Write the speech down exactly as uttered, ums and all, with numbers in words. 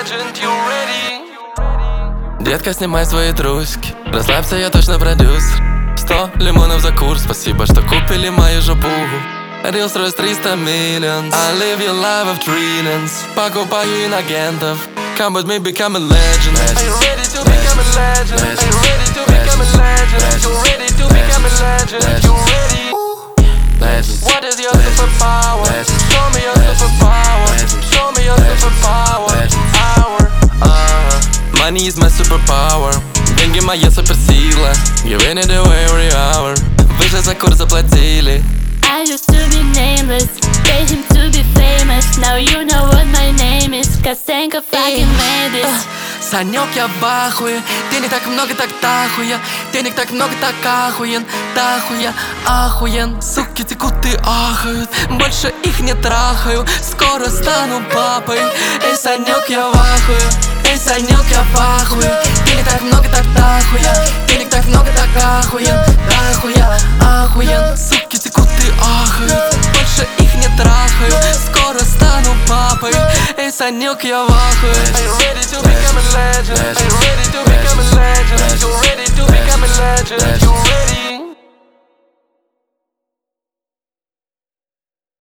legend, you ready? Детка, снимай свои трусики, расслабься, я точно продюсер. Сто лимонов за курс, спасибо, что купили мою жопугу. Reels Royce триста миллион, I live your life of trillions. Покупаю инагентов, come with me, become a legend. Are you ready to become a legend? Are you ready to become a legend? You ready to become a legend? You ready? What is your superpower? Show me your superpower. Show me your superpower. Power. uh, Money is my superpower. Деньги моя суперсила. Giving it away every hour. Выше за курс заплатили. I used to be nameless, paid him to be famous. Now you know what my name is, Косенко fucking made this. Санек, я в ахуе. Денег так много, так тахуя. Денег так много, так ахуен. Тахуя, ахуен. Суки текут и ахают. Больше их не трахаю. Скоро стану папой. Эй, Санек, я в ахуе. Эй, Санек, я в ахуе. Денег так много, так тахуя. Денег так много, так ахуен. Тахуя, ахуен. Суки текут и ахают. Больше их не трахаю. Скоро стану папой. Эй, Санек, я в ахуе. Are you ready to become a legend? Are you ready to become a legend? You ready to become a legend? You